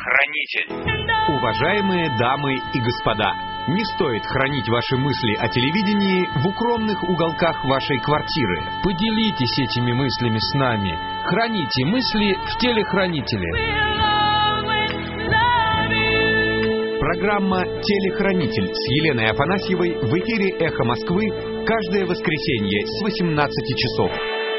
Телехранитель. Уважаемые дамы и господа, не стоит хранить ваши мысли о телевидении в укромных уголках вашей квартиры. Поделитесь этими мыслями с нами. Храните мысли в телехранителе. Программа «Телехранитель» с Еленой Афанасьевой в эфире «Эхо Москвы» каждое воскресенье с 18 часов.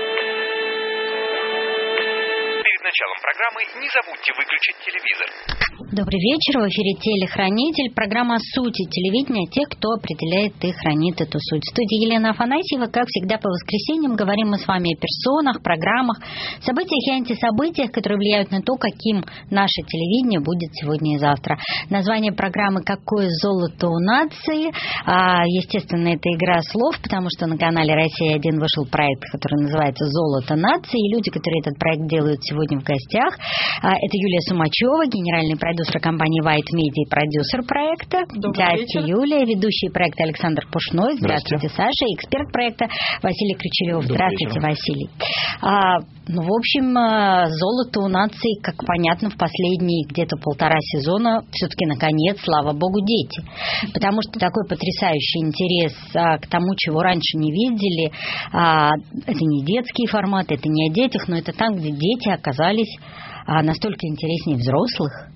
Перед началом программы не забудьте выключить телевизор. Добрый вечер, в эфире «Телехранитель», программа о сути телевидения, тех, кто определяет и хранит эту суть. В студии Елена Афанасьева, как всегда по воскресеньям, говорим мы с вами о персонах, программах, событиях и антисобытиях, которые влияют на то, каким наше телевидение будет сегодня и завтра. Название программы «Какое золото у нации?». Естественно, это игра слов, потому что на канале «Россия-1» вышел проект, который называется «Золото нации», и люди, которые этот проект делают сегодня в гостях, это Юлия Сумачева, генеральный продюсер компании White Media и продюсер проекта. Здравствуйте, Юлия. Ведущий проекта Александр Пушной. Здравствуйте, Саша. И эксперт проекта Василий Кричерев. Здравствуйте, Василий. В общем, золото у нации, как понятно, в последние где-то 1,5 сезона все-таки, наконец, слава богу, дети. Потому что такой потрясающий интерес к тому, чего раньше не видели. Это не детский формат, это не о детях, но это там, где дети оказались настолько интереснее взрослых.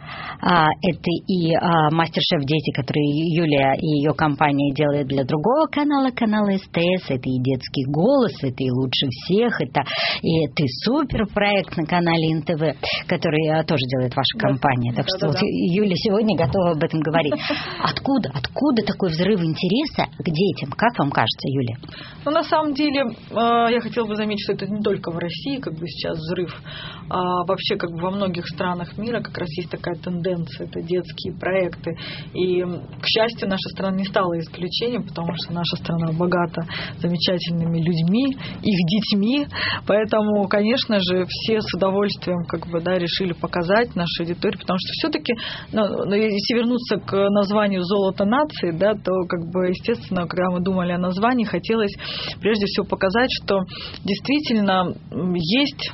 Это и «Мастер-шеф Дети», который Юлия и ее компания делает для другого канала СТС, это и «Детский голос», это и «Лучше всех», это и «Ты супер» проект на канале НТВ, который тоже делает ваша компания. Так что вот Юля сегодня готова об этом говорить. Откуда такой взрыв интереса к детям? Как вам кажется, Юля? Ну, на самом деле, я хотела бы заметить, что это не только в России сейчас взрыв, а вообще во многих странах мира как раз есть такая тенденция. Это детские проекты. И, к счастью, наша страна не стала исключением, потому что наша страна богата замечательными людьми, их детьми. Поэтому, конечно же, все с удовольствием решили показать нашей аудитории, потому что все-таки, если вернуться к названию «Золото нации», то, естественно, когда мы думали о названии, хотелось прежде всего показать, что действительно есть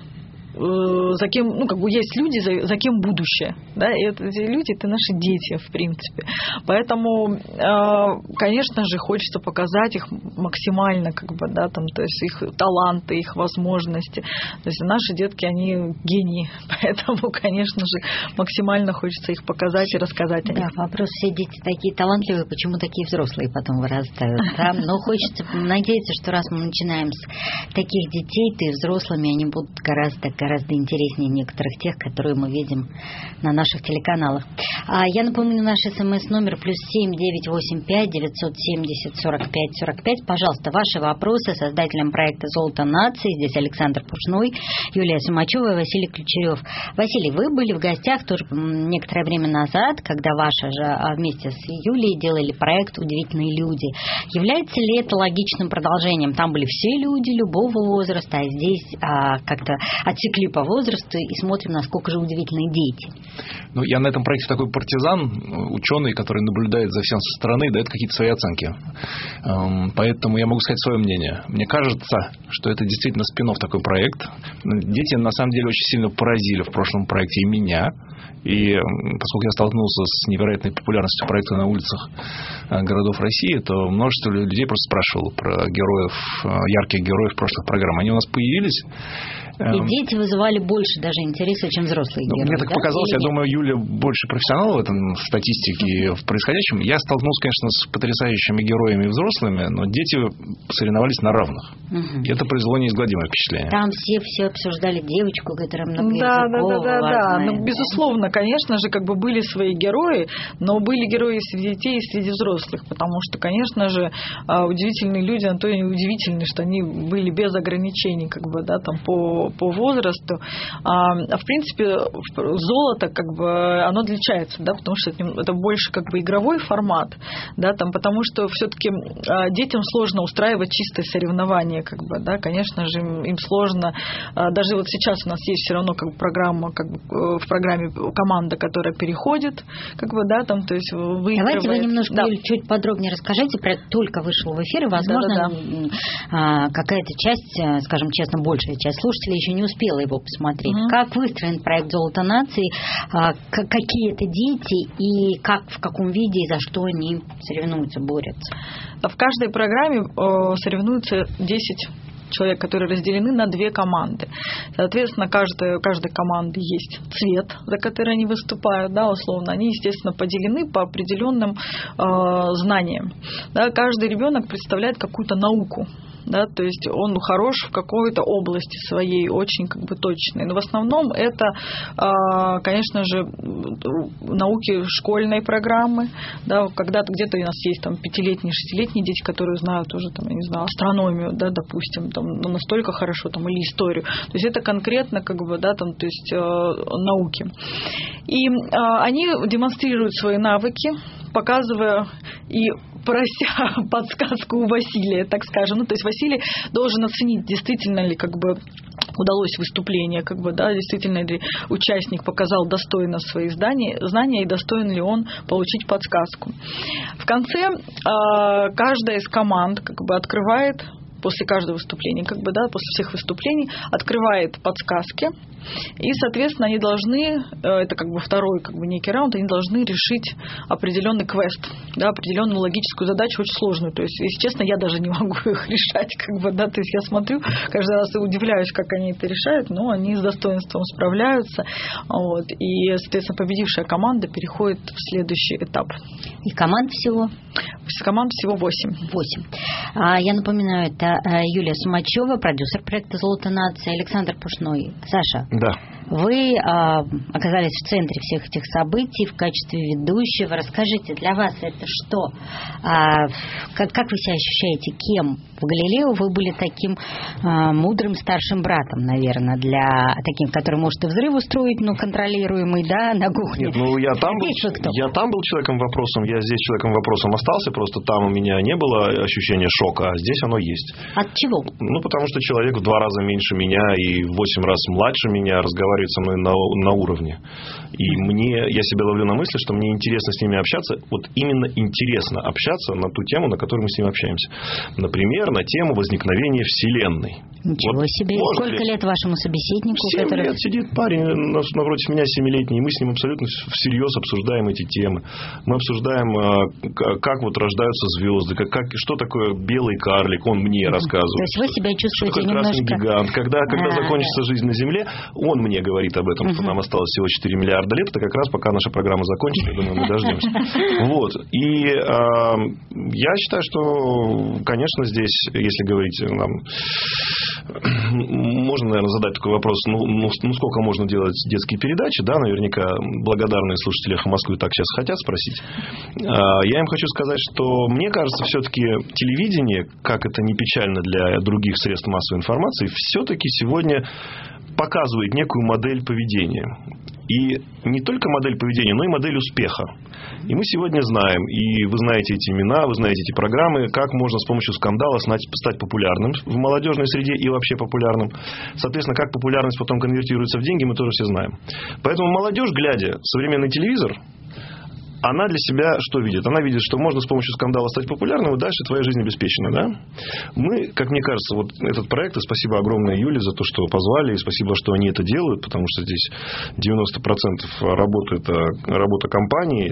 за кем, есть люди, за кем будущее, и эти люди — это наши дети, в принципе. Поэтому, конечно же, хочется показать их максимально, то есть их таланты, их возможности. То есть наши детки, они гении, поэтому, конечно же, максимально хочется их показать и рассказать о них. Вопрос: все дети такие талантливые, почему такие взрослые потом вырастают? Но хочется надеяться, что раз мы начинаем с таких детей, то и взрослыми они будут гораздо интереснее некоторых тех, которые мы видим на наших телеканалах. Я напомню, наш СМС-номер +7 985 970 45 45. Пожалуйста, ваши вопросы создателям проекта «Золото нации». Здесь Александр Пушной, Юлия Сумачева и Василий Ключерев. Василий, вы были в гостях тоже некоторое время назад, когда ваша же вместе с Юлией делали проект «Удивительные люди». Является ли это логичным продолжением? Там были все люди любого возраста, а здесь как-то отсекли по возрасту и смотрим, насколько же удивительные дети. Я на этом проекте такой партизан, ученый, который наблюдает за всем со стороны и дает какие-то свои оценки. Поэтому я могу сказать свое мнение. Мне кажется, что это действительно спин-офф такой проект. Дети, на самом деле, очень сильно поразили в прошлом проекте и меня. И поскольку я столкнулся с невероятной популярностью проекта на улицах городов России, то множество людей просто спрашивало про героев, ярких героев прошлых программ. Они у нас появились. И дети вызывали больше даже интереса, чем взрослые герои. Мне так показалось, я думаю, Юля больше профессионал в этом, в статистике, в происходящем. Я столкнулся, конечно, с потрясающими героями и взрослыми, но дети соревновались на равных. И это произвело неизгладимое впечатление. Там все обсуждали девочку, которая много Да. Безусловно, конечно же, были свои герои, но были герои и среди детей, и среди взрослых, потому что, конечно же, удивительные люди, то и удивительные, что они были без ограничений, по возрасту. В принципе, золото, оно отличается, потому что это больше больше игровой формат, потому что все-таки детям сложно устраивать чистое соревнование, конечно же, им сложно. Даже вот сейчас у нас есть все равно программа, в программе команда, которая переходит, то есть выигрывает. Давайте вы немножко, Юль, чуть подробнее расскажите, только вышел в эфир, и, возможно, какая-то часть, скажем честно, большая часть слушателей еще не успела хотела его посмотреть. Как выстроен проект «Золото нации», какие это дети и в каком виде и за что они соревнуются, борются? В каждой программе соревнуются 10 человек, которые разделены на 2 команды. Соответственно, каждой команды есть цвет, за который они выступают, да, условно. Они, естественно, поделены по определенным знаниям. Да, каждый ребенок представляет какую-то науку. Да, то есть он хорош в какой-то области своей, очень точной. Но в основном это, конечно же, науки школьной программы. Да, когда-то где-то у нас есть 5-летние, 6-летние дети, которые знают уже астрономию, да, допустим, настолько хорошо, или историю. То есть это конкретно науки. И они демонстрируют свои навыки, показывая и прося подсказку у Василия, так скажем. То есть Василий должен оценить, действительно ли удалось выступление, действительно ли участник показал достойно свои знания и достоин ли он получить подсказку. В конце каждая из команд открывает после каждого выступления, после всех выступлений, открывает подсказки. И, соответственно, они должны, это второй некий раунд, они должны решить определенный квест, да, определенную логическую задачу, очень сложную. То есть, если честно, я даже не могу их решать, то есть я смотрю, каждый раз и удивляюсь, как они это решают, но они с достоинством справляются. И, соответственно, победившая команда переходит в следующий этап. И команд всего? Команд всего 8. 8. Я напоминаю, это Юлия Сумачева, продюсер проекта «Золото нации», Александр Пушной. Саша, да. Вы оказались в центре всех этих событий в качестве ведущего. Расскажите, для вас это что? Как вы себя ощущаете? Кем? В «Галилео» вы были таким мудрым старшим братом, наверное, для таким, который может и взрыв устроить, но контролируемый, да, на кухне. Нет, я там был человеком-вопросом, я здесь человеком-вопросом остался, просто там у меня не было ощущения шока, а здесь оно есть. От чего? Потому что человек в 2 раза меньше меня и в 8 раз младше меня разговаривает со мной на уровне. И я себя ловлю на мысли, что мне интересно с ними общаться, именно интересно общаться на ту тему, на которую мы с ними общаемся. Например, на тему возникновения Вселенной. Ничего себе. Сколько лет вашему собеседнику? 7 лет сидит парень напротив меня, 7-летний, и мы с ним абсолютно всерьез обсуждаем эти темы. Мы обсуждаем, как рождаются звезды, что такое белый карлик, он мне рассказывает. То есть вы себя чувствуете немножко... красный гигант. Когда закончится жизнь на Земле, он мне говорит об этом, что нам осталось всего 4 миллиарда лет, это как раз пока наша программа закончится, я думаю, мы дождемся. И я считаю, что, конечно, здесь, если говорить, можно, наверное, задать такой вопрос, сколько можно делать детские передачи, да, наверняка благодарные слушатели «Эхо Москвы» так сейчас хотят спросить. Я им хочу сказать, что мне кажется, все-таки телевидение, как это не печально для других средств массовой информации, все-таки сегодня показывает некую модель поведения. И не только модель поведения, но и модель успеха. И мы сегодня знаем, и вы знаете эти имена, вы знаете эти программы, как можно с помощью скандала стать популярным в молодежной среде и вообще популярным. Соответственно, как популярность потом конвертируется в деньги, мы тоже все знаем. Поэтому молодежь, глядя в современный телевизор, она для себя что видит? Она видит, что можно с помощью скандала стать популярным, и дальше твоя жизнь обеспечена. Да? Мы, как мне кажется, этот проект, и спасибо огромное Юле за то, что позвали, и спасибо, что они это делают, потому что здесь 90% работы – это работа компании.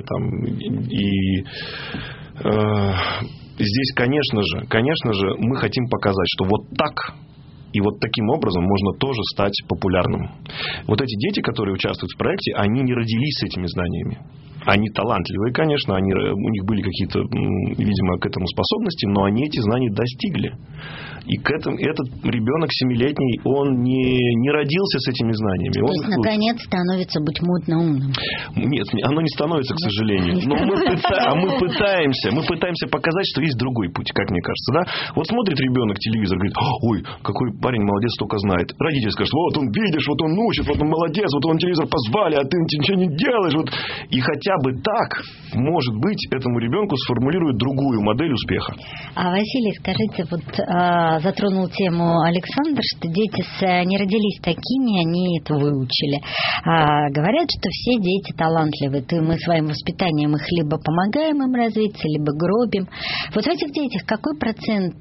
Здесь, конечно же, мы хотим показать, что так и таким образом можно тоже стать популярным. Эти дети, которые участвуют в проекте, они не родились с этими знаниями. Они талантливые, конечно, у них были какие-то, видимо, к этому способности, но они эти знания достигли. И этот ребенок 7-летний, он не родился с этими знаниями. То есть, наконец, становится быть модно умным. Нет, оно не становится, к сожалению. Но мы пытаемся показать, что есть другой путь, как мне кажется. Да? Смотрит ребенок телевизор, говорит: ой, какой парень молодец, столько знает. Родитель скажет: он видишь, он учит, он молодец, он телевизор позвали, а ты ничего не делаешь. И хотя бы так, может быть, этому ребенку сформулирует другую модель успеха. Василий, скажите, вот затронул тему Александр, что дети не родились такими, они это выучили. Говорят, что все дети талантливы. Мы своим воспитанием их либо помогаем им развиться, либо гробим. Вот в этих детях какой процент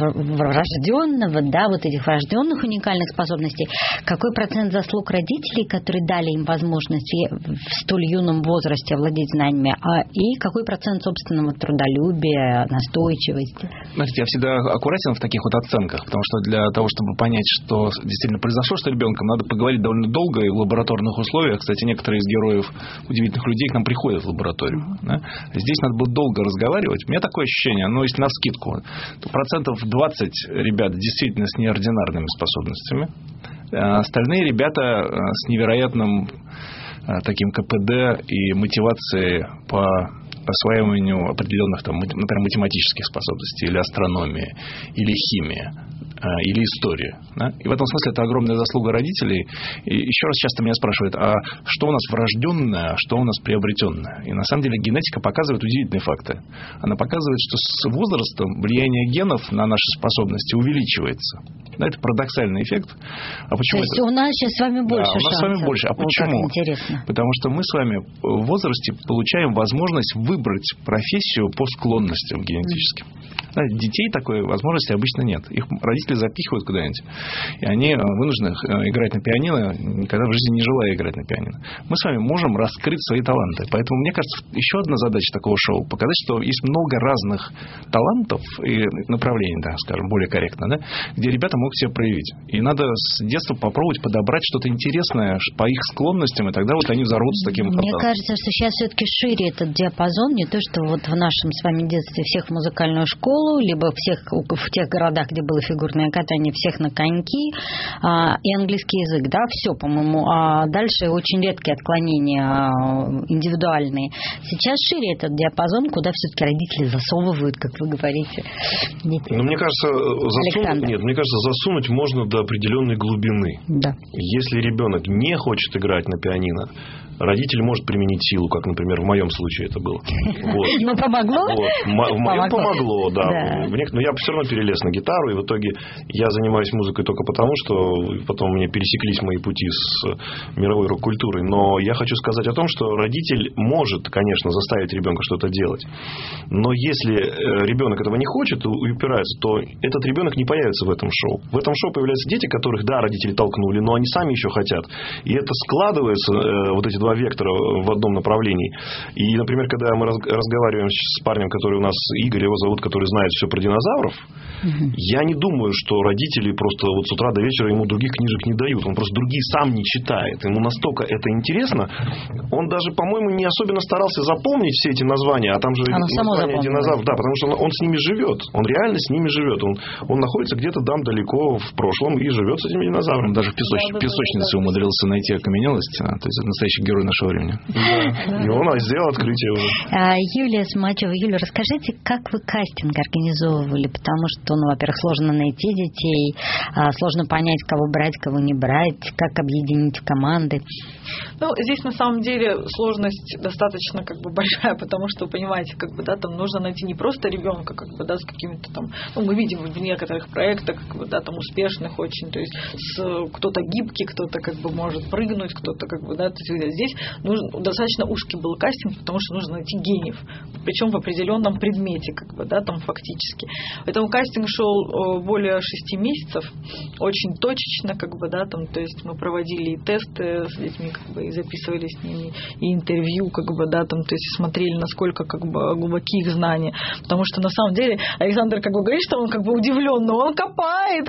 врожденного, да, вот этих врожденных уникальных способностей, какой процент заслуг родителей, которые дали им возможность в столь юном возрасте овладеть знаниями, и какой процент собственного трудолюбия, настойчивости? Знаете, я всегда аккуратен в таких вот оценках, потому что для того, чтобы понять, что действительно произошло с ребенком, надо поговорить довольно долго и в лабораторных условиях. Кстати, некоторые из героев удивительных людей к нам приходят в лабораторию. Да? Здесь надо было долго разговаривать. У меня такое ощущение, если навскидку, то 20% ребят действительно с неординарными способностями. Остальные ребята с невероятным таким КПД и мотивацией по осваиванию определенных, например, математических способностей, или астрономии, или химии, или истории. Да? И в этом смысле это огромная заслуга родителей. И еще раз часто меня спрашивают, а что у нас врожденное, а что у нас приобретенное? И на самом деле генетика показывает удивительные факты. Она показывает, что с возрастом влияние генов на наши способности увеличивается. Да, это парадоксальный эффект. А почему? То есть у нас сейчас с вами больше шансов. У нас с вами больше. А почему? Интересно. Потому что мы с вами в возрасте получаем возможность выбрать профессию по склонностям генетическим. Да, детей такой возможности обычно нет. Их родители запихивают куда-нибудь, и они вынуждены играть на пианино, никогда в жизни не желая играть на пианино. Мы с вами можем раскрыть свои таланты. Поэтому, мне кажется, еще одна задача такого шоу – показать, что есть много разных талантов и направлений, да, скажем, более корректно, да, где ребята могут себя проявить. И надо с детства попробовать подобрать что-то интересное по их склонностям, и тогда вот они взорвутся таким Мне кажется, что сейчас все-таки шире этот диапазон, не то, что вот в нашем с вами детстве всех в музыкальную школу, либо всех в тех городах, где было фигурное катание, всех на коньки, и английский язык, да, все, по-моему. А дальше очень редкие отклонения индивидуальные. Сейчас шире этот диапазон, куда все-таки родители засовывают, как вы говорите, детей. Мне кажется, засунуть можно до определенной глубины. Да. Если ребенок не хочет играть на пианино, родитель может применить силу, как, например, в моем случае это было. Ну, помогло? В моем помогло, да. Но я все равно перелез на гитару, и в итоге я занимаюсь музыкой только потому, что потом у меня пересеклись мои пути с мировой рок-культурой. Но я хочу сказать о том, что родитель может, конечно, заставить ребенка что-то делать. Но если ребенок этого не хочет и упирается, то этот ребенок не появится в этом шоу. В этом шоу появляются дети, которых, да, родители толкнули, но они сами еще хотят. И это складывается, вот эти два вектора в одном направлении. И, например, когда мы разговариваем с парнем, который у нас, Игорь его зовут, который знает все про динозавров, я не думаю, что родители просто вот с утра до вечера ему других книжек не дают. Он просто другие сам не читает. Ему настолько это интересно. Он даже, по-моему, не особенно старался запомнить все эти названия, а там же названия динозавров. Да, потому что он с ними живет. Он реально с ними живет. Он находится где-то там далеко в прошлом и живет с этими динозаврами. Он даже в песочнице умудрился найти окаменелость. То есть это настоящий герой нашего времени. Да. И он сделал открытие уже. Юлия Смачева. Юля, расскажите, как вы кастинг организовывали? Потому что, во-первых, сложно найти детей, сложно понять, кого брать, кого не брать, как объединить команды. Здесь на самом деле сложность достаточно большая, потому что, вы понимаете, там нужно найти не просто ребенка, с какими-то там, мы видим в некоторых проектах, там успешных очень, то есть кто-то гибкий, кто-то может прыгнуть, кто-то здесь нужен достаточно узкий был кастинг, потому что нужно найти гениев, причем в определенном предмете, там фактически. Поэтому кастинг шел более 6 месяцев, очень точечно, то есть мы проводили и тесты с детьми, и записывали с ними и интервью, то есть смотрели, насколько глубоки их знания, потому что на самом деле Александр говорит, что он удивлен, но он копает,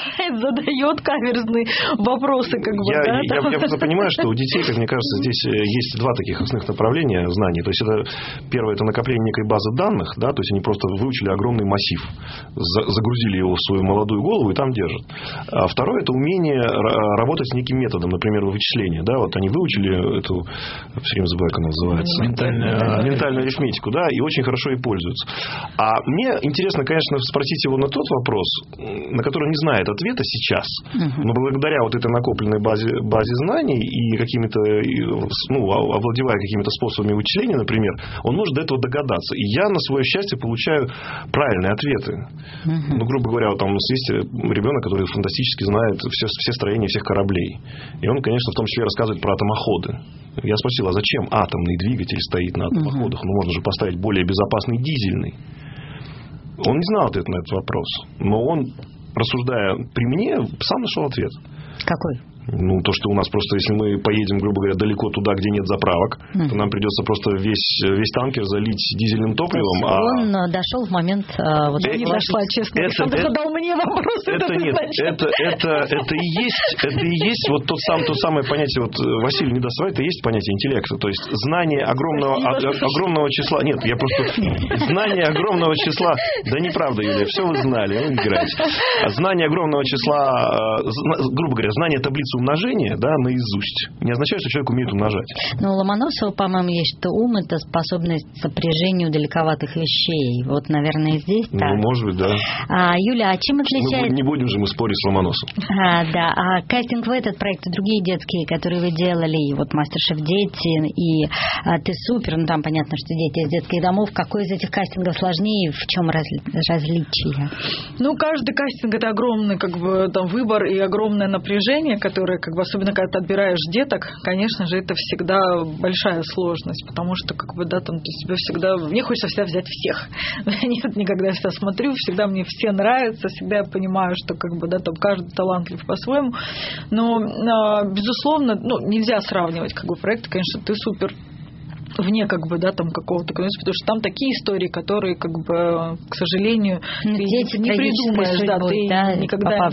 задает каверзные вопросы, Я просто понимаю, что у детей, как мне кажется, здесь есть два таких основных направления знаний. То есть это первое, это накопление некой базы данных, да, то есть они просто выучили огромный массив, загрузили его в свою молодую голову и там держат. А второе, это умение работать с неким методом, например, вычисления, да, вот они выучили эту, все время забываю, как она называется, ментальную арифметику, да, и очень хорошо ей пользуются. А мне интересно, конечно, спросить его на тот вопрос, на который он не знает ответа сейчас, но благодаря вот этой накопленной базе знаний и какими-то овладевая какими-то способами вычисления, например, он может до этого догадаться. И я на свое счастье получаю правильные ответы. Ну, грубо говоря, вот там у нас есть ребенок, который фантастически знает все строения всех кораблей. И он, конечно, в том числе рассказывает про атомоходы. Я спросил, а зачем атомный двигатель стоит на атомоходах? Ну, можно же поставить более безопасный дизельный. Он не знал ответ на этот вопрос. Но он, рассуждая при мне, сам нашел ответ. Какой? Ну, то, что у нас просто, если мы поедем, грубо говоря, далеко туда, где нет заправок, то нам придется просто весь танкер залить дизельным топливом. Он дошел в момент... Я не дошла, честно. Он задал мне вопрос. Это и есть вот то самое понятие, вот Василий не даст, это и есть понятие интеллекта. То есть знание огромного числа... Нет, я просто... Знание огромного числа... Да неправда, Юлия, все вы знали, вы играете. Знание огромного числа... Грубо говоря, знание таблицы умножения, да, наизусть, не означает, что человек умеет умножать. Но у Ломоносова, по-моему, есть, что ум – это способность к сопряжению далековатых вещей. Вот, наверное, здесь так. Ну, может быть, да. Юля, а чем отличается... Не будем же мы спорить с Ломоносовым. Да. А кастинг в этот проект и другие детские, которые вы делали, и вот «Мастер-шеф Дети», и «Ты супер», ну, там понятно, что дети из детских домов. Какой из этих кастингов сложнее, в чем различие? Ну, каждый кастинг – это огромный, как бы, там, выбор и огромное напряжение, которое, как бы, особенно когда ты отбираешь деток, конечно же, это всегда большая сложность, потому что, как бы, да, там, ты себя всегда... Мне хочется всегда взять всех. Нет, никогда я всегда смотрю, всегда мне все нравятся, всегда я понимаю, что, как бы, да, там, каждый талантлив по-своему. Но, безусловно, нельзя сравнивать, как бы, проекты, конечно, «Ты супер» вне, как бы, да, там, какого-то контекста, потому что там такие истории, которые, как бы, к сожалению, ты не придумаешь, да, ты никогда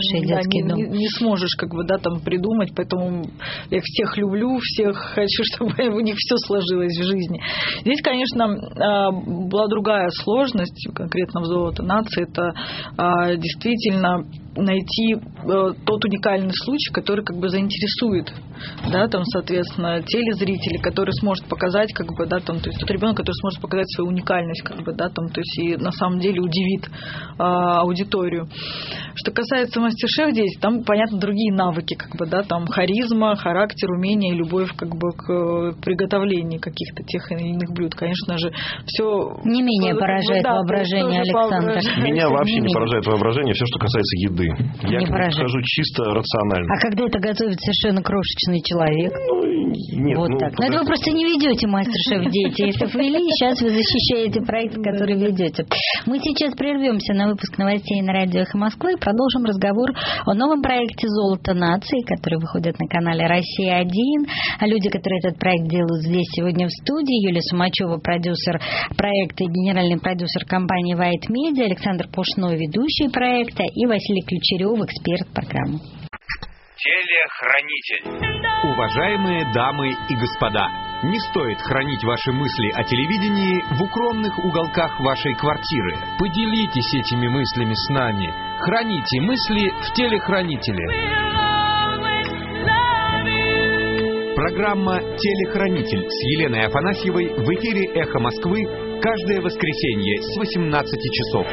не сможешь, как бы, да, там, придумать, поэтому я всех люблю, всех хочу, чтобы у них все сложилось в жизни. Здесь, конечно, была другая сложность, конкретно в «Золото нации», это действительно найти тот уникальный случай, который, как бы, заинтересует, да, там, соответственно, телезрителей, который сможет показать, как бы, да, там, то есть тот ребенок, который сможет показать свою уникальность, как бы, да, там, то есть и на самом деле удивит аудиторию. Что касается «Мастер-шеф» здесь, там, понятно, другие навыки, как бы, да, там, харизма, характер, умение и любовь, как бы, к приготовлению каких-то тех или иных блюд. Конечно же, все не менее поражает воображение Александра. Меня вообще не поражает воображение все, что касается еды. Я подхожу чисто рационально. А когда это готовит совершенно крошечный человек? Нет, вот так. Но это вы просто не ведете «Мастер-шеф Дети». Если бы вели, сейчас вы защищаете проект, который ведете. Мы сейчас прервемся на выпуск новостей на радио «Эхо Москвы» и продолжим разговор о новом проекте «Золото нации», который выходит на канале «Россия-1». А люди, которые этот проект делают здесь сегодня в студии: Юлия Сумачева, продюсер проекта и генеральный продюсер компании White Media, Александр Пушной, ведущий проекта, и Василий Ключерев, эксперт программы. Телехранитель. Уважаемые дамы и господа, не стоит хранить ваши мысли о телевидении в укромных уголках вашей квартиры. Поделитесь этими мыслями с нами. Храните мысли в телехранителе. Программа «Телехранитель» с Еленой Афанасьевой в эфире «Эхо Москвы» каждое воскресенье с 18 часов.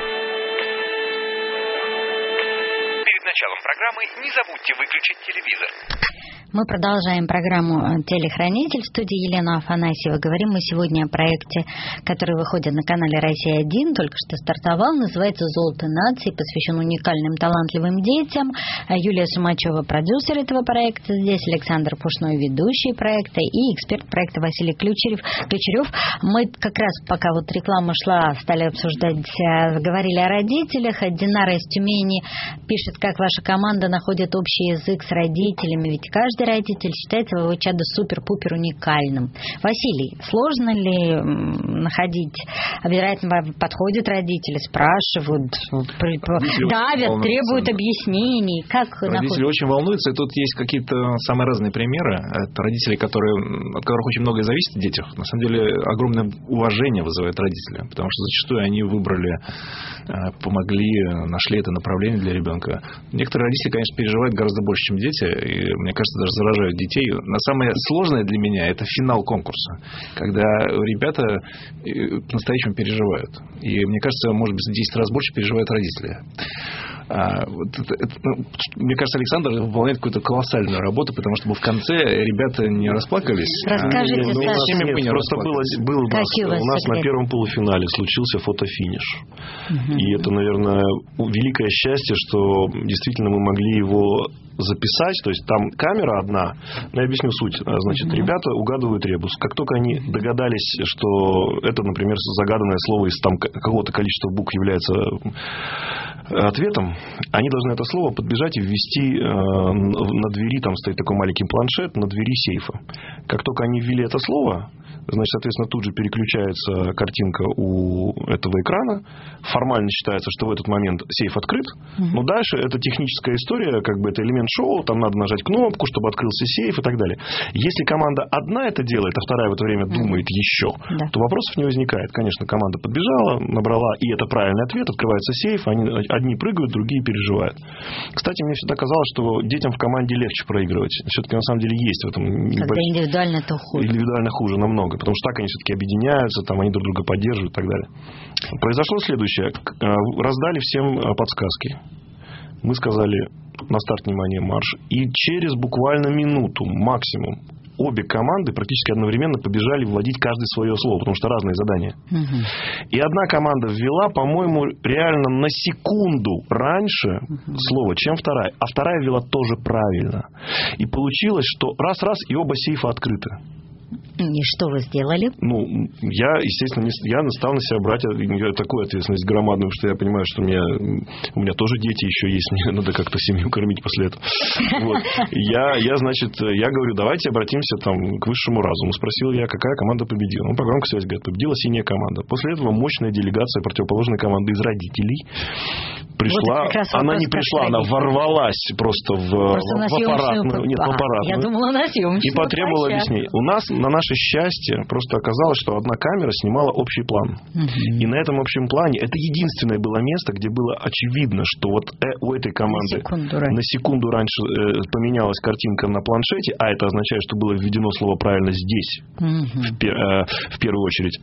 Перед началом программы не забудьте выключить телевизор. Мы продолжаем программу «Телехранитель». В студии Елена Афанасьева. Говорим мы сегодня о проекте, который выходит на канале «Россия-1». Только что стартовал. Называется «Золото нации». Посвящен уникальным, талантливым детям. Юлия Сумачева, продюсер этого проекта здесь. Александр Пушной, ведущий проекта. И эксперт проекта Василий Ключерев. Мы как раз, пока вот реклама шла, стали обсуждать, говорили о родителях. Динара из Тюмени пишет, как ваша команда находит общий язык с родителями. Ведь каждый родитель считает своего чада супер-пупер уникальным. Василий, сложно ли находить? Вероятно, подходят родители, спрашивают, давят, требуют объяснений. Как родители очень волнуются, и тут есть какие-то самые разные примеры. Это родители, от которых очень многое зависит в детях. На самом деле, огромное уважение вызывает родители, потому что зачастую они выбрали, помогли, нашли это направление для ребенка. Некоторые родители, конечно, переживают гораздо больше, чем дети, и, мне кажется, даже заражают детей. Но самое сложное для меня – это финал конкурса, когда ребята по-настоящему переживают. И, мне кажется, может быть, в 10 раз больше переживают родители. Мне кажется, Александр выполняет какую-то колоссальную работу, потому что в конце ребята не расплакались. Расскажите, Саша. Нет, просто у нас на первом полуфинале случился фотофиниш. И это, наверное, великое счастье, что действительно мы могли его записать, то есть там камера одна, но я объясню суть. Значит, ребята угадывают ребус. Как только они догадались, что это, например, загаданное слово из там какого-то количества букв является ответом, они должны это слово подбежать и ввести на двери, там стоит такой маленький планшет, на двери сейфа. Как только они ввели это слово, значит, соответственно, тут же переключается картинка у этого экрана, формально считается, что в этот момент сейф открыт, но дальше это техническая история, как бы это элемент шоу, там надо нажать кнопку, чтобы открылся сейф и так далее. Если команда одна это делает, а вторая в это время думает еще, то вопросов не возникает. Конечно, команда подбежала, набрала, и это правильный ответ, открывается сейф, одни прыгают, другие переживают. Кстати, мне всегда казалось, что детям в команде легче проигрывать. Все-таки на самом деле есть в этом... Когда индивидуально, то хуже. Индивидуально хуже намного, потому что так они все-таки объединяются, там они друг друга поддерживают и так далее. Произошло следующее. Раздали всем подсказки. Мы сказали: на старт, внимание, марш. И через буквально минуту максимум обе команды практически одновременно побежали вводить каждое свое слово, потому что разные задания. И одна команда ввела, по-моему, реально на секунду раньше слово, чем вторая. А вторая ввела тоже правильно. И получилось, что раз-раз, и оба сейфа открыты. И что вы сделали? Я, естественно, я стал на себя брать такую ответственность громадную, потому что я понимаю, что у меня тоже дети еще есть, мне надо как-то семью кормить после этого. Вот. Я говорю, давайте обратимся там к высшему разуму. Спросил я, какая команда победила. По громкой связи говорят, победила синяя команда. После этого мощная делегация противоположной команды из родителей пришла. Вот она не пришла, она ворвалась просто в аппарат. Нет, в аппарат. Я думала, на съемочную. И потребовала объяснений. У нас, на наше счастье, просто оказалось, что одна камера снимала общий план. И на этом общем плане это единственное было место, где было очевидно, что вот у этой команды на секунду раньше поменялась картинка на планшете, а это означает, что было введено слово правильно здесь, в первую очередь.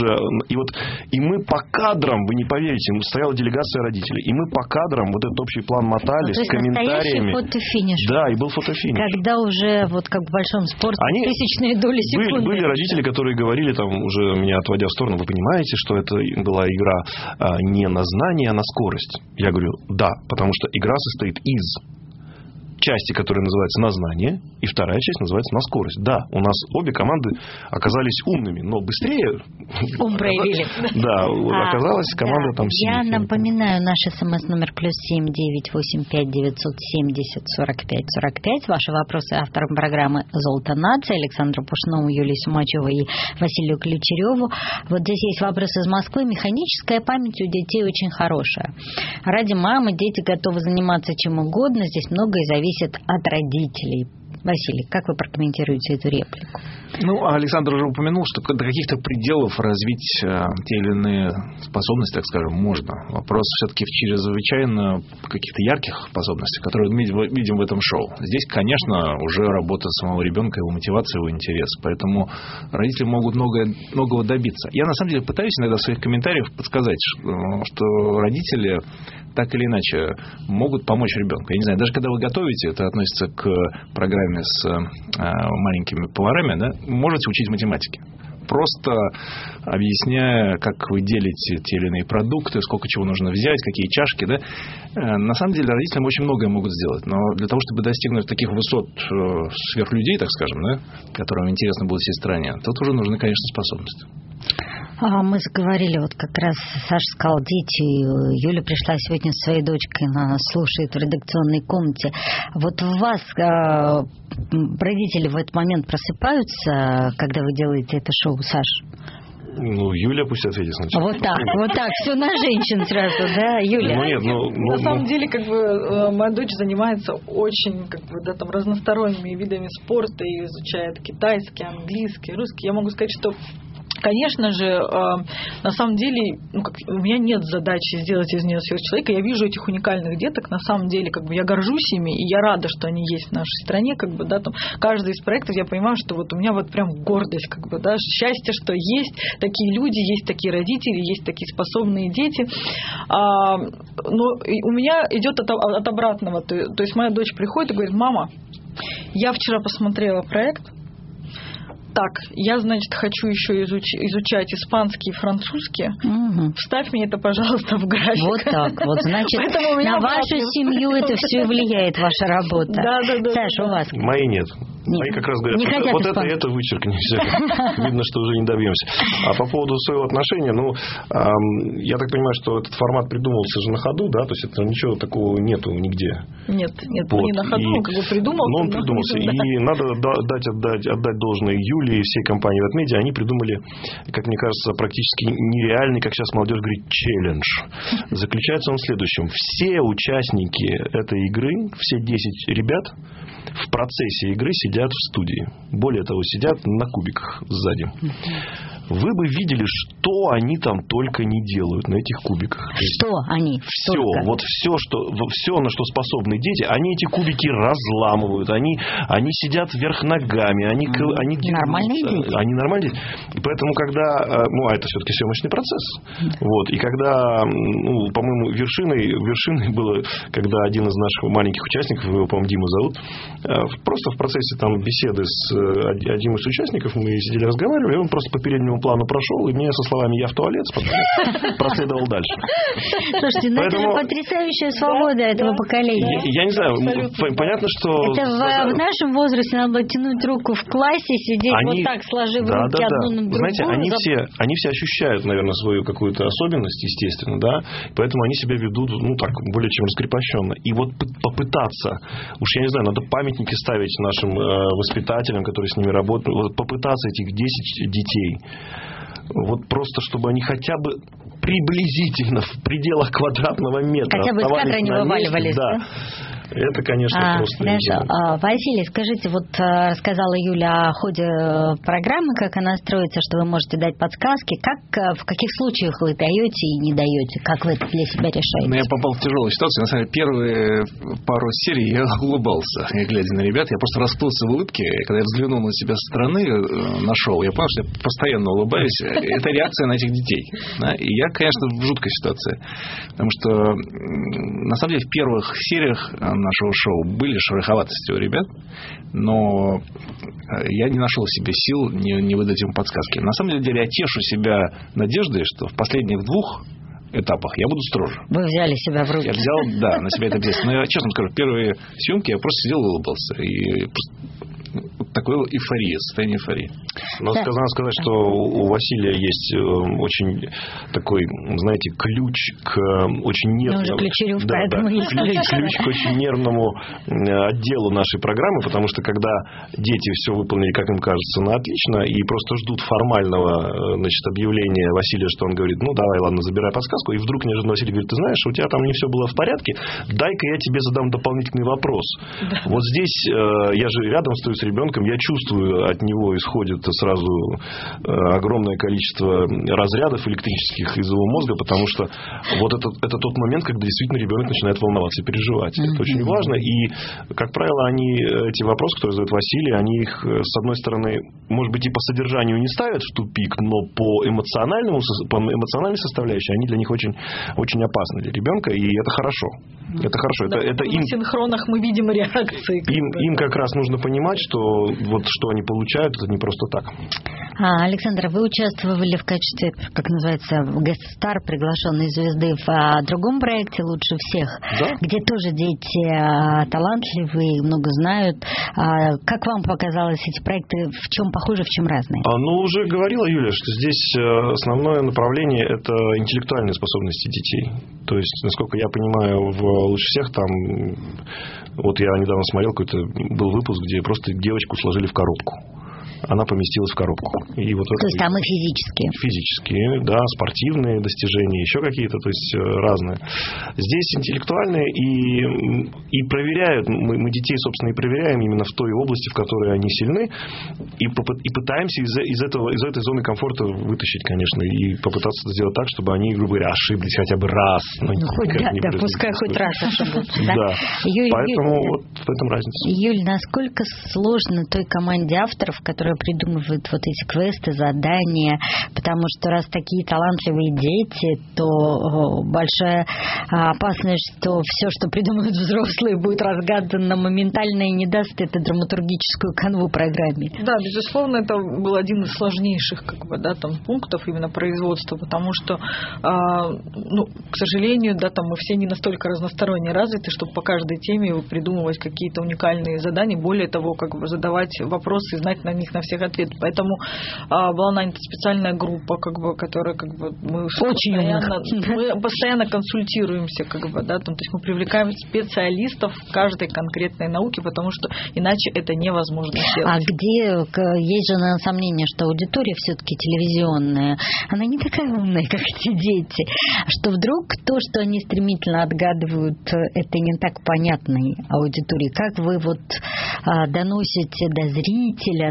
И мы по кадрам, вы не поверите, стояла делегация родителей, и мы по кадрам вот этот общий план мотали с комментариями. Фотофиниш. Да, и был фотофиниш. Когда уже, вот как в большом спорте, тысячные доли секунды. Были родители, которые говорили, там, уже меня отводя в сторону, вы понимаете, что это была игра не на знание, а на скорость? Я говорю, да, потому что игра состоит из части, которая называется на знание, и вторая часть называется на скорость. Да, у нас обе команды оказались умными, но быстрее... Ум проявили. Да, оказалась команда там сильнее. Я напоминаю, наш СМС-номер +7 985 970 45 45. Ваши вопросы авторам программы «Золото нации» Александру Пушнову, Юлии Сумачевой и Василию Ключереву. Вот здесь есть вопрос из Москвы. Механическая память у детей очень хорошая. Ради мамы дети готовы заниматься чем угодно. Здесь многое зависит от родителей. Василий, как вы прокомментируете эту реплику? Александр уже упомянул, что до каких-то пределов развить те или иные способности, так скажем, можно. Вопрос все-таки в чрезвычайно каких-то ярких способностях, которые мы видим в этом шоу. Здесь, конечно, уже работа самого ребенка, его мотивация, его интерес. Поэтому родители могут многого добиться. Я, на самом деле, пытаюсь иногда в своих комментариях подсказать, что родители так или иначе могут помочь ребенку. Я не знаю, даже когда вы готовите, это относится к программе с маленькими поварами, да, можете учить математике. Просто объясняя, как вы делите те или иные продукты, сколько чего нужно взять, какие чашки. Да? На самом деле родителям очень многое могут сделать. Но для того, чтобы достигнуть таких высот сверхлюдей, так скажем, да, которым интересно будет всей стране, тут уже нужны, конечно, способности. Мы заговорили, вот как раз Саша сказал, дети. Юля пришла сегодня со своей дочкой, она слушает в редакционной комнате. Вот у вас родители в этот момент просыпаются, когда вы делаете это шоу, Саша? Юля пусть ответит сначала. Вот так, все на женщин сразу, да, Юля? На самом деле, моя дочь занимается очень, разносторонними видами спорта и изучает китайский, английский, русский. Я могу сказать, что Конечно же, на самом деле, у меня нет задачи сделать из нее сверхчеловека. Я вижу этих уникальных деток, на самом деле, я горжусь ими, и я рада, что они есть в нашей стране, там, каждый из проектов, я понимаю, что у меня прям гордость, счастье, что есть такие люди, есть такие родители, есть такие способные дети. Но у меня идет от обратного. То есть моя дочь приходит и говорит: мама, я вчера посмотрела проект. Так, я, значит, хочу еще изучать испанский и французский. Угу. Вставь мне это, пожалуйста, в график. Вот так вот. Значит, на вашу семью это все влияет, ваша работа. Да. Саша, у вас? Мои нет. Мои как раз говорят, вот это вычеркни. Видно, что уже не добьемся. А по поводу своего отношения, я так понимаю, что этот формат придумался же на ходу, да? То есть это ничего такого нету нигде. Нет, не на ходу, он придумался. Он придумался. И надо отдать должное Юле и всей компании Ветмедиа. Они придумали, как мне кажется, практически нереальный, как сейчас молодежь говорит, челлендж. Заключается он в следующем. Все участники этой игры, все 10 ребят в процессе игры сидят в студии. Более того, сидят на кубиках сзади. Вы бы видели, что они там только не делают на этих кубиках. Что они? Все. Вот все, на что способны дети, они эти кубики разламывают. Они сидят вверх ногами. Они нормальные дети. Они нормальные дети. И поэтому, когда... это все-таки съемочный процесс. Вот. И когда, по-моему, вершиной было, когда один из наших маленьких участников, его, по-моему, Дима зовут, просто в процессе беседы с одним из участников мы сидели, разговаривали, и он просто по переднему плану прошел, и мне со словами «я в туалет» проследовал дальше. Слушайте, это же потрясающая свобода этого поколения. Я не знаю, понятно, что... Это в нашем возрасте надо было тянуть руку в классе, сидеть вот так, сложив руки одну на другую. Знаете, они все ощущают, наверное, свою какую-то особенность, естественно, да, поэтому они себя ведут, более чем раскрепощенно. И вот попытаться, уж я не знаю, надо памятники ставить нашим воспитателям, которые с ними работают, вот попытаться этих 10 детей, вот просто чтобы они хотя бы приблизительно в пределах квадратного метра хотя бы из кадра не вываливались, да? Это, конечно, просто... Хорошо. Василий, скажите, рассказала Юля о ходе программы, как она строится, что вы можете дать подсказки. В каких случаях вы даете и не даете? Как вы это для себя решаете? Я попал в тяжелую ситуацию. На самом деле, первые пару серий я улыбался, глядя на ребят. Я просто расплылся в улыбке. И когда я взглянул на себя со стороны, нашел, я понял, что я постоянно улыбаюсь. Это реакция на этих детей. Да? И я, конечно, в жуткой ситуации. Потому что, на самом деле, в первых сериях нашего шоу были шероховатости у ребят, но я не нашел в себе сил не выдать им подсказки. На самом деле я тешу себя надеждой, что в последних 2 этапах я буду строже. Вы взяли себя в руки. Я взял, на себя это обязательно. Но я честно скажу, первые съемки я просто сидел и улыбался. И такой состояние эйфории. Надо сказать, что у Василия есть очень такой, знаете, ключ к очень нервному... ключ к очень нервному отделу нашей программы, потому что когда дети все выполнили, как им кажется, на отлично, и просто ждут формального, объявления Василия, что он говорит, давай, ладно, забирай подсказку, и вдруг неожиданно Василий говорит, ты знаешь, у тебя там не все было в порядке, дай-ка я тебе задам дополнительный вопрос. Да. Вот здесь я же рядом стою с ребенком, я чувствую, от него исходит сразу огромное количество разрядов электрических из его мозга, потому что вот это тот момент, когда действительно ребенок начинает волноваться и переживать. Это очень важно. И, как правило, эти вопросы, которые задает Василий, они их, с одной стороны, может быть, и по содержанию не ставят в тупик, но по эмоциональной составляющей они для них очень, очень опасны для ребенка, и это хорошо. Это хорошо. Да, это им, в синхронах мы видим реакции. Им как раз нужно понимать, что что они получают, это не просто так. Александр, вы участвовали в качестве, как называется, гест-стар, приглашенной звезды в другом проекте «Лучше всех», да? Где тоже дети талантливые, много знают. Как вам показалось эти проекты, в чем похожи, в чем разные? Уже говорила Юля, что здесь основное направление – это интеллектуальные способности детей. То есть, насколько я понимаю, в «Лучше всех» там... Вот я недавно смотрел, какой-то был выпуск, где просто девочку сложили в коробку. она поместилась в коробку. И вот то есть там и физические? Физические, да, спортивные достижения, еще какие-то, то есть разные. Здесь интеллектуальные и проверяют, мы детей, собственно, и проверяем именно в той области, в которой они сильны, и пытаемся из этой зоны комфорта вытащить, конечно, и попытаться сделать так, чтобы они, грубо говоря, ошиблись хотя бы раз. Пускай хоть раз ошибутся. Да, поэтому вот в этом разница. Юль, насколько сложно той команде авторов, которая придумывает вот эти квесты, задания, потому что раз такие талантливые дети, то большая опасность, что все, что придумывают взрослые, будет разгадано моментально и не даст это драматургическую канву программе. Да, безусловно, это был один из сложнейших пунктов именно производства, потому что, к сожалению, там мы все не настолько разносторонне развиты, чтобы по каждой теме придумывать какие-то уникальные задания, более того, задавать вопросы и знать на них на всех ответы. Поэтому была нанята специальная группа, которая мы постоянно консультируемся, то есть мы привлекаем специалистов в каждой конкретной науке, потому что иначе это невозможно сделать. А где есть же сомнение, что аудитория все-таки телевизионная, она не такая умная, как эти дети, что вдруг то, что они стремительно отгадывают, это не так понятной аудитории. Как вы доносите до зрителя,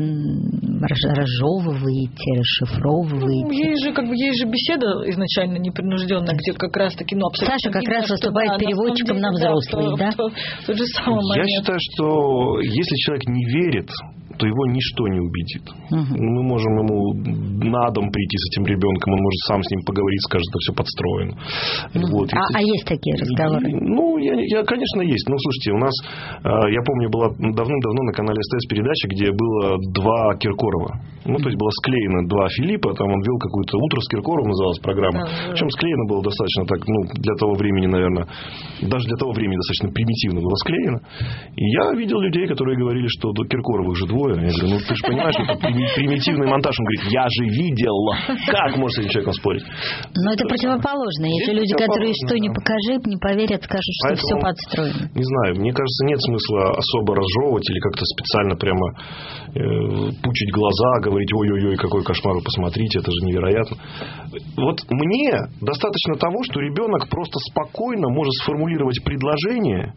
разжевываете, расшифровываете? Есть же беседа изначально непринужденная, где как раз-таки абсолютно... Саша как раз выступает переводчиком на взрослый, да? Тот же самый момент. Я считаю, что если человек не верит, то его ничто не убедит. Мы можем ему на дом прийти с этим ребенком, он может сам с ним поговорить, скажет, что все подстроено. Есть такие разговоры? Конечно, есть. Слушайте, у нас, я помню, была давным-давно на канале СТС передача, где было 2 Киркорова. То есть было склеено 2 Филиппа, там он вел какую-то «Утро с Киркоровым» называлась программа. Причем склеено было достаточно так, для того времени, наверное, даже для того времени достаточно примитивно было склеено. И я видел людей, которые говорили, что до Киркоровых же 2. Я говорю, ты же понимаешь, это примитивный монтаж. Он говорит, я же видел. Как можно с этим человеком спорить? Но это противоположно. Есть люди, которые что ни покажи, не поверят, скажут, что все подстроено. Не знаю, мне кажется, нет смысла особо разжевывать или как-то специально прямо пучить глаза, говорить, ой-ой-ой, какой кошмар, вы посмотрите, это же невероятно. Вот мне достаточно того, что ребенок просто спокойно может сформулировать предложение,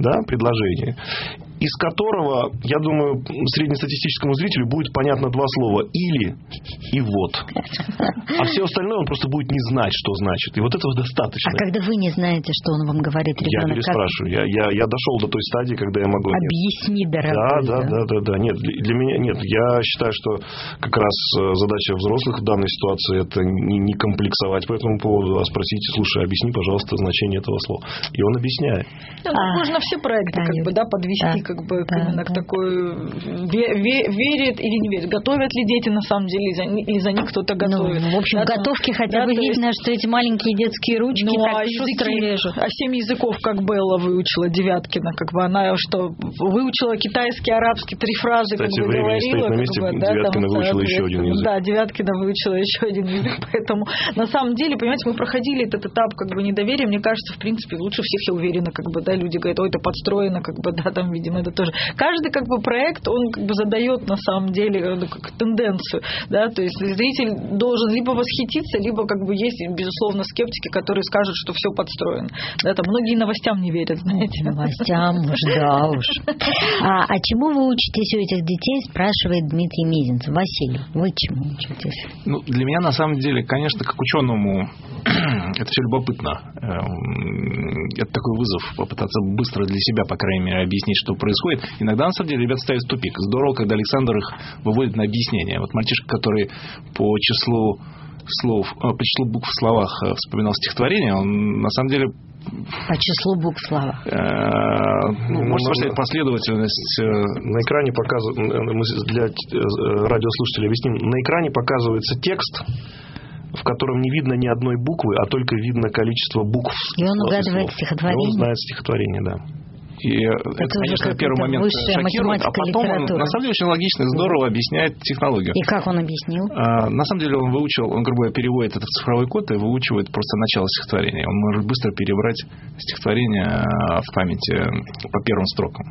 из которого, я думаю, среднестатистическому зрителю будет понятно 2 слова «или» и «вот». А все остальное он просто будет не знать, что значит. И вот этого достаточно. А когда вы не знаете, что он вам говорит, ребенок... Я переспрашиваю. Я дошел до той стадии, когда я могу... Объясни, дорогой. Да. Нет, для меня нет. Я считаю, что как раз задача взрослых в данной ситуации это не комплексовать по этому поводу, а спросить, слушай, объясни, пожалуйста, значение этого слова. И он объясняет. Можно все проекты подвести именно к такой... Верят или не верят? Готовят ли дети на самом деле, или за них кто-то готовит? В общем, готовки хотя бы видно, что эти маленькие детские ручки так шустро режут. 7 языков, как Белла выучила, Девяткина, она что, выучила китайский, арабский, 3 фразы, кстати, говорила. Стоит на месте, Девяткина выучила еще один язык. Да, Девяткина выучила еще один язык, поэтому на самом деле, понимаете, мы проходили этот этап недоверия, мне кажется, в принципе, лучше всех я уверена, люди говорят, ой, это подстроено, там, видимо, это тоже. Каждый проект, он задает на самом деле тенденцию, то есть зритель должен либо восхититься, либо есть, безусловно, скептики, которые скажут, что все подстроено. Там многие новостям не верят, знаете. Новостям уж, да уж. А чему вы учитесь у этих детей, спрашивает Дмитрий Мизинцев. Василий, вы чему учитесь? Для меня, на самом деле, конечно, как ученому, это все любопытно. Это такой вызов, попытаться быстро для себя, по крайней мере, объяснить, что происходит. Иногда, на самом деле, ребята ставят в тупик. Здорово, когда Александр их выводит на объяснение. Вот мальчишка, который по числу букв в словах вспоминал стихотворение, он, на самом деле... По числу букв в словах. Можно поставить последовательность. На экране показывают, для радиослушателей объясним, на экране показывается текст, в котором не видно ни одной буквы, а только видно количество букв. И он угадывает стихотворение? И он знает стихотворение, да. И это, конечно, первый момент шокирует, а потом он, на самом деле, очень логично и здорово объясняет технологию. И как он объяснил? На самом деле он выучил, он, грубо говоря, переводит этот цифровой код и выучивает просто начало стихотворения. Он может быстро перебрать стихотворение в памяти по первым строкам.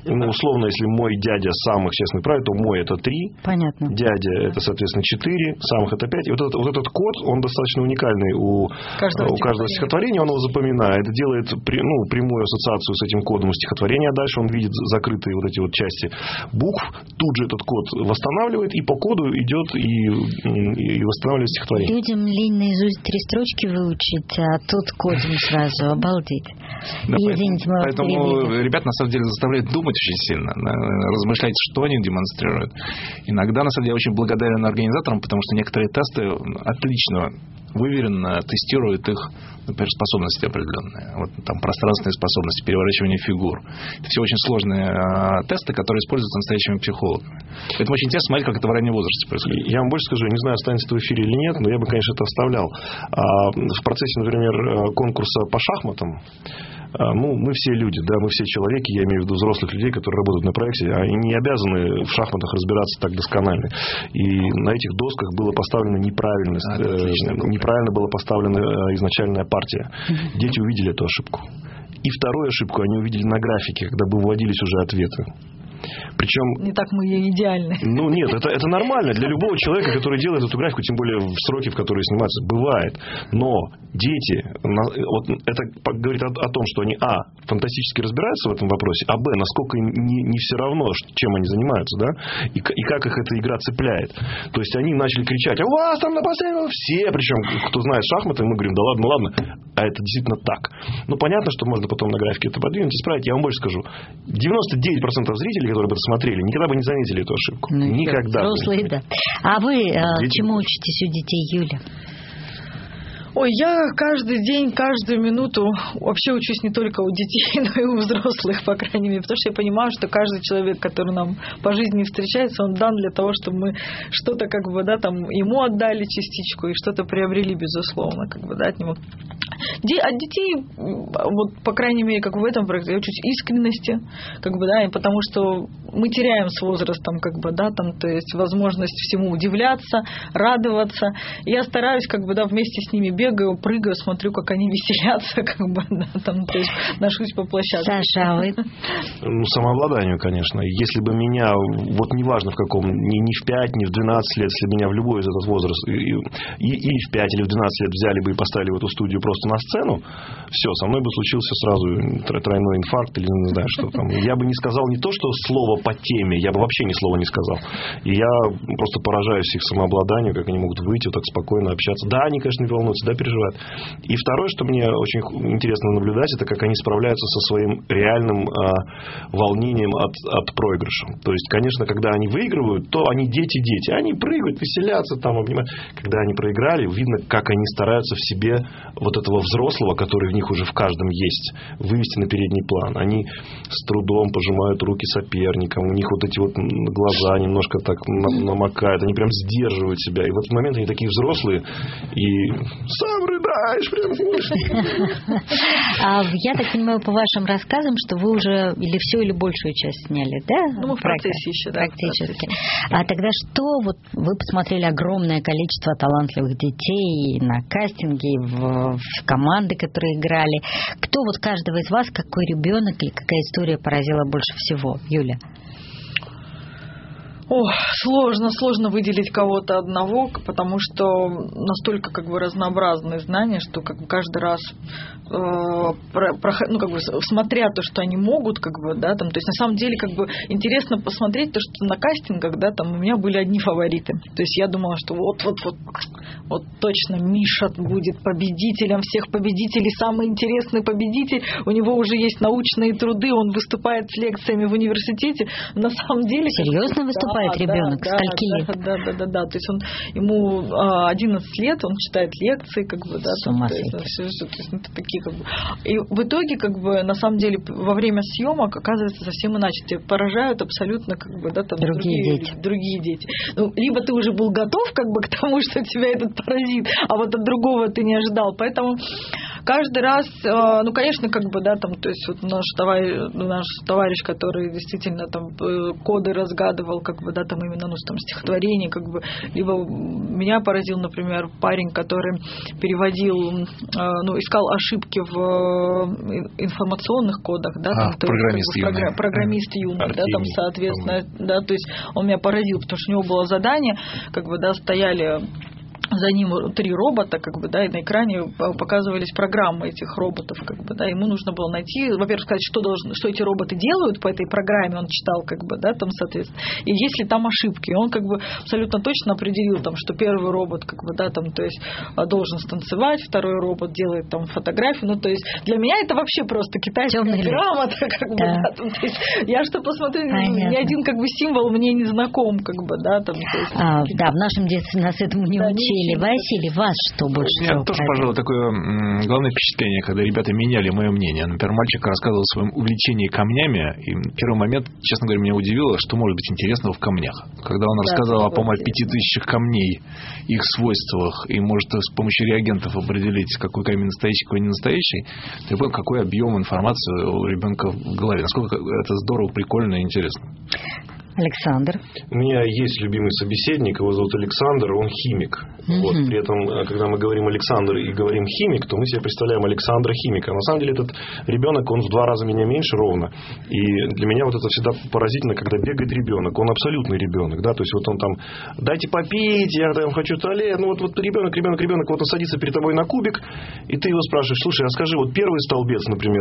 Да? Условно, если мой дядя самых честных правил, то мой это 3. Понятно. Дядя это, соответственно, 4. Самых это 5. И вот этот код, он достаточно уникальный у каждого стихотворения. Он его запоминает, делает прямую ассоциацию с этим кодом стихотворения. Дальше он видит закрытые вот эти вот части букв. Тут же этот код восстанавливает, и по коду идет и восстанавливает стихотворение. Людям лень наизусть 3 строчки выучить, а тут кодом сразу. Обалдеть. Да, Извините, мы вас поэтому перебили. ребят на самом деле заставляют думать очень сильно, размышлять, что они демонстрируют. Иногда, на самом деле, я очень благодарен организаторам, потому что некоторые тесты отлично, выверенно тестируют их, например, способности определенные. Вот там пространственные способности, переворачивание фигур. Это все очень сложные тесты, которые используются настоящими психологами. Поэтому очень интересно смотреть, как это в раннем возрасте происходит. Я вам больше скажу, не знаю, останется это в эфире или нет, но я бы, конечно, это вставлял. В процессе, например, конкурса по шахматам, мы все люди, да, мы все человеки, я имею в виду взрослых людей, которые работают на проекте, они не обязаны в шахматах разбираться так досконально. И на этих досках было поставлено неправильно была поставлена изначальная партия. Дети увидели эту ошибку. И вторую ошибку они увидели на графике, когда бы выводились уже ответы. Причем... Не так мы и идеальны. Нет, это нормально для любого человека, который делает эту графику, тем более в сроки, в которые снимаются, бывает. Но дети, это говорит о том, что они, фантастически разбираются в этом вопросе, а, насколько им не все равно, чем они занимаются, да, и как их эта игра цепляет. То есть они начали кричать: у вас там на последнем все, причем, кто знает шахматы, мы говорим: да ладно, а это действительно так. Понятно, что можно потом на графике это подвинуть, исправить. Я вам больше скажу, 99% зрителей, которые бы это смотрели, никогда бы не заметили эту ошибку. Никогда. Взрослые, да. А вы чему учитесь у детей, Юля? Ой, я каждый день, каждую минуту вообще учусь не только у детей, но и у взрослых, по крайней мере. Потому что я понимаю, что каждый человек, который нам по жизни встречается, он дан для того, чтобы мы что-то ему отдали частичку и что-то приобрели, безусловно, от него. От детей, по крайней мере, как в этом проекте, я учусь искренности, потому что мы теряем с возрастом, то есть возможность всему удивляться, радоваться. Я стараюсь, вместе с ними бегаю, прыгаю, смотрю, как они веселятся, то есть ношусь по площадке. Саша, а вы? Самообладанию, конечно. Если бы меня, неважно в каком, ни в 5, ни в 12 лет, если бы меня в любой из этот возраст, и в 5 или в 12 лет взяли бы и поставили в эту студию просто на сцену, все, со мной бы случился сразу тройной инфаркт или не знаю что там. Я бы не сказал не то, что слово по теме, я бы вообще ни слова не сказал. И я просто поражаюсь их самообладанию, как они могут выйти так спокойно общаться. Да, они, конечно, не волнуются, да, переживают. И второе, что мне очень интересно наблюдать, это как они справляются со своим реальным волнением от проигрыша. То есть, конечно, когда они выигрывают, то они дети. Они прыгают, веселятся, обнимают. Когда они проиграли, видно, как они стараются в себе этого взрослого, который в них уже в каждом есть, вывести на передний план. Они с трудом пожимают руки соперникам, у них эти глаза немножко так намокают, они прям сдерживают себя. И в этот момент они такие взрослые, и сам рыдаешь прям. Я так понимаю по вашим рассказам, что вы уже или большую часть сняли, да? Мы в процессе еще, да. Практически. А тогда что, вы посмотрели огромное количество талантливых детей на кастинге, в команды, которые играли. Кто каждого из вас, какой ребенок или какая история поразила больше всего? Юля? Сложно выделить кого-то одного, потому что настолько разнообразные знания, что каждый раз смотря то, что они могут, то есть на самом деле интересно посмотреть то, что на кастингах, у меня были одни фавориты. То есть я думала, что вот точно Миша будет победителем всех победителей, самый интересный победитель, у него уже есть научные труды, он выступает с лекциями в университете. На самом деле... Серьезно выступает ребенок? Скольки лет? Да. То есть ему 11 лет, он читает лекции, С ума такие И в итоге, на самом деле, во время съемок оказывается совсем иначе. Тебя поражают абсолютно, другие дети. Либо ты уже был готов, к тому, что тебя этот поразит, а от другого ты не ожидал. Поэтому каждый раз, ну, конечно, как бы, да, там, то есть вот наш товарищ, который действительно там коды разгадывал, как бы, да, там именно, ну, там, стихотворение, как бы, либо меня поразил, например, парень, который переводил, ну, искал ошибки в информационных кодах, да, там, программист юный, да, там, соответственно, да, то есть он меня поразил, потому что у него было задание, как бы, да, стояли за ним 3 робота, как бы, да, и на экране показывались программы этих роботов, как бы, да, ему нужно было найти, во-первых, сказать, что эти роботы делают по этой программе, он читал, как бы, да, там, соответственно, и есть ли там ошибки, и он, как бы, абсолютно точно определил, там, что первый робот, как бы, да, там, то есть, должен станцевать, второй робот делает, там, фотографию, ну, то есть, для меня это вообще просто китайская грамота, как бы, да, там, то есть, я что посмотрю, ни один, как бы, символ мне не знаком, как бы, да, там, то есть, да, в нашем детстве нас этому не учили. Василий, вас что больше всего? У меня тоже, пожалуй, такое главное впечатление, когда ребята меняли мое мнение. Например, мальчик рассказывал о своем увлечении камнями, и в первый момент, честно говоря, меня удивило, что может быть интересного в камнях. Когда он рассказал, по-моему, о 5000 камней, их свойствах, и может с помощью реагентов определить, какой камень настоящий, какой не настоящий, я понял, какой объем информации у ребенка в голове. Насколько это здорово, прикольно и интересно. Александр. У меня есть любимый собеседник, его зовут Александр, он химик. Вот, при этом, когда мы говорим Александр и говорим химик, то мы себе представляем Александра химика. На самом деле этот ребенок, он в 2 раза меня меньше ровно. И для меня вот это всегда поразительно, когда бегает ребенок. Он абсолютный ребенок, да, то есть вот он там, дайте попить, я там хочу в туалет. Ну вот ребенок, вот он садится перед тобой на кубик, и ты его спрашиваешь, слушай, а скажи, вот первый столбец, например,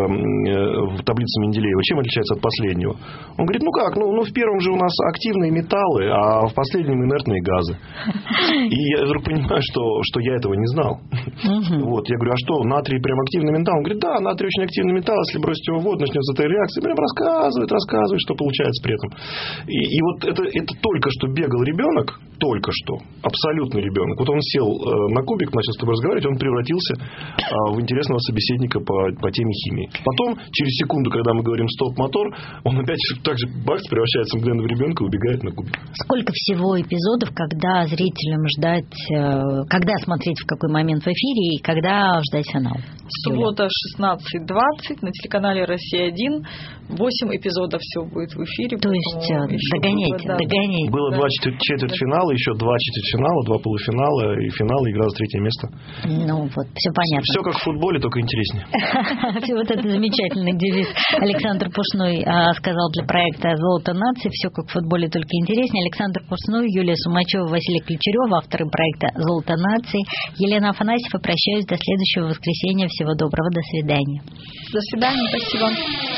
в таблице Менделеева, чем отличается от последнего? Он говорит, ну как, ну в первом же у нас активные металлы, а в последнем инертные газы. И я вдруг понимаю, что я этого не знал. Вот, я говорю, а что, натрий прям активный металл? Он говорит, да, натрий очень активный металл, если бросить его в воду, начнется эта реакция. Прям рассказывает, что получается при этом. И вот это только что бегал ребенок, только что, абсолютный ребенок. Вот он сел на кубик, начал с тобой разговаривать, он превратился в интересного собеседника по теме химии. Потом, через секунду, когда мы говорим стоп-мотор, он опять так же превращается мгновенно в ребенка и убегает на кубик. Сколько всего эпизодов, когда зрителям ждать, когда смотреть в какой момент в эфире и когда ждать финал? Суббота 16:20 на телеканале «Россия-1». 8 эпизодов всего будет в эфире. То есть догоняйте. Было 2 четвертьфинала, еще 2 четвертьфинала, 2 полуфинала и финал, игра за 3 место. Ну вот, все понятно. Все как в футболе, только интереснее. Вот это замечательный девиз. Александр Пушной сказал для проекта «Золото нации». Все как в футболе, только интереснее. Александр Пушной, Юлия Сумачева, Василий Ключерев, авторы проекта «Золото нации». Елена Афанасьева. Прощаюсь до следующего воскресенья. Всего доброго. До свидания. До свидания. Спасибо.